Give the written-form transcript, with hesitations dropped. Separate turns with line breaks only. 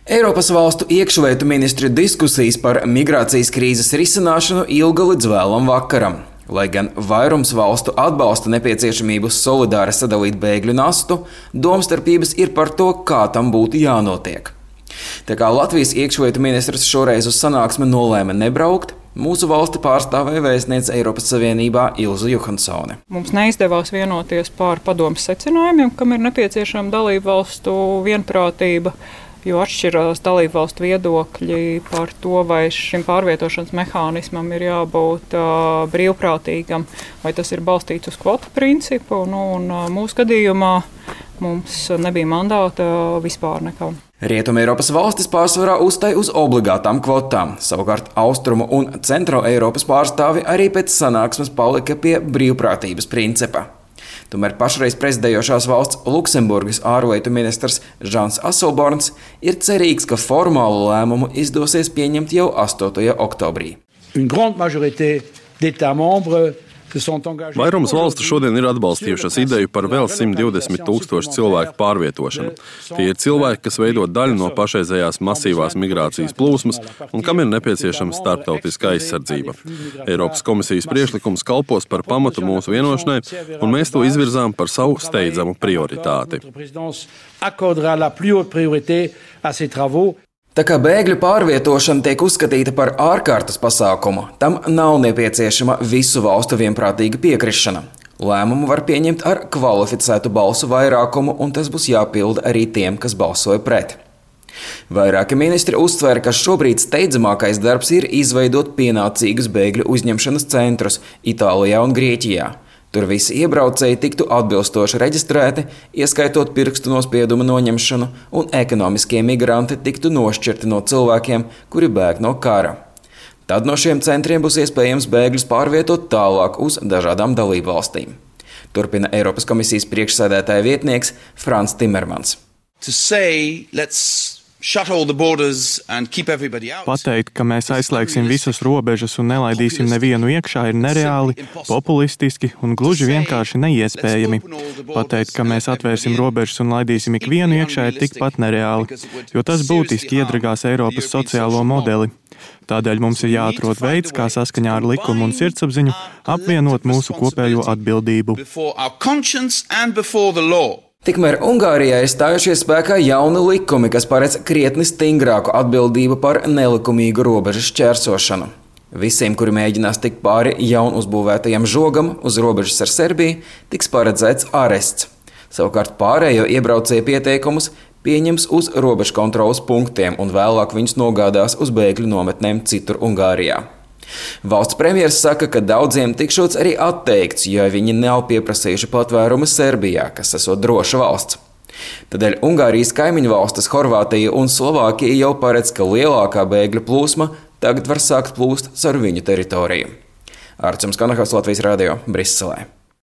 Eiropas valstu iekšlietu ministru diskusijas par migrācijas krīzes risināšanu ilga līdz vēlam vakaram. Lai gan vairums valstu atbalsta nepieciešamību solidāri sadalīt bēgļu nastu, domstarpības ir par to, kā tam būtu jānotiek. Tā kā Latvijas iekšlietu ministrs šoreiz uz sanāksmi nolēma nebraukt, mūsu valsti pārstāvēja vēstniece Eiropas Savienībā Ilze Johansone.
Mums neizdevās vienoties par padomes secinājumiem, kam ir nepieciešama dalību valstu vienprātība, jo atšķirās dalību valstu viedokļi par to, vai šim pārvietošanas mehānismam ir jābūt brīvprātīgam, vai tas ir balstīts uz kvotu principu. Mūsu gadījumā mums nebija mandāta vispār nekā.
Rietuma Eiropas valstis pārsvarā uzstāj uz obligātām kvotām, savukārt Austrumu un Centro Eiropas pārstāvi arī pēc sanāksmes palika pie brīvprātības principa. Tomēr pašreiz prezidējošās valsts Luksemburgas ārlietu ministrs Žans Asselborns ir cerīgs, ka formālu lēmumu izdosies pieņemt jau 8. oktobrī.
Vairums valstu šodien ir atbalstījušas ideju par vēl 120 000 cilvēku pārvietošanu. Tie ir cilvēki, kas veido daļu no pašreizējās masīvās migrācijas plūsmas un kam ir nepieciešama starptautiska aizsardzība. Eiropas komisijas priekšlikums kalpos par pamatu mūsu vienošanai, un mēs to izvirzām par savu steidzamu prioritāti.
Tā kā bēgļu pārvietošana tiek uzskatīta par ārkārtas pasākumu, tam nav nepieciešama visu valstu vienprātīga piekrišana. Lēmumu var pieņemt ar kvalificētu balsu vairākumu, un tas būs jāpilda arī tiem, kas balsoja pret. Vairāki ministri uztver, ka šobrīd steidzamākais darbs ir izveidot pienācīgus bēgļu uzņemšanas centrus Itālijā un Grieķijā. Tur visi iebraucēji tiktu atbilstoši reģistrēti, ieskaitot pirkstu nospiedumu noņemšanu, un ekonomiskie migranti tiktu nošķirti no cilvēkiem, kuri bēg no kara. Tad no šiem centriem būs iespējams bēgļus pārvietot tālāk uz dažādām dalībvalstīm. Turpina Eiropas komisijas priekšsēdētāja vietnieks Frans Timermans.
Pateikt, ka mēs aizslēgsim visas robežas un nelaidīsim nevienu iekšā, ir nereāli, populistiski un gluži vienkārši neiespējami. Pateikt, ka mēs atvērsim robežas un laidīsim ikvienu iekšā, ir tikpat nereāli, jo tas būtiski iedragās Eiropas sociālo modeli. Tādēļ mums ir jāatrod veids, kā saskaņā ar likumu un sirdsapziņu apvienot mūsu kopējo atbildību.
Tikmēr Ungārijā ir stājušies spēkā jauni likumi, kas paredz krietni stingrāku atbildību par nelikumīgu robežu šķērsošanu. Visiem, kuri mēģinās tikt pāri jaunu uzbūvētajam žogam uz robežas ar Serbiju, tiks paredzēts arests. Savukārt pārējo iebraucēju pieteikumus pieņems uz robežu kontrolas punktiem un vēlāk viņus nogādās uz bēgļu nometnēm citur Ungārijā. Valsts premjers saka, ka daudziem tikšots arī atteikts, jo viņi nav pieprasījuši patvērumu Serbijā, kas esot droša valsts. Tādēļ Ungārijas kaimiņu valstis Horvātija un Slovākija jau paredz, ka lielākā bēgļu plūsma tagad var sākt plūst caur viņu teritoriju. Arčuns Kanahas, Latvijas radio, Briselē.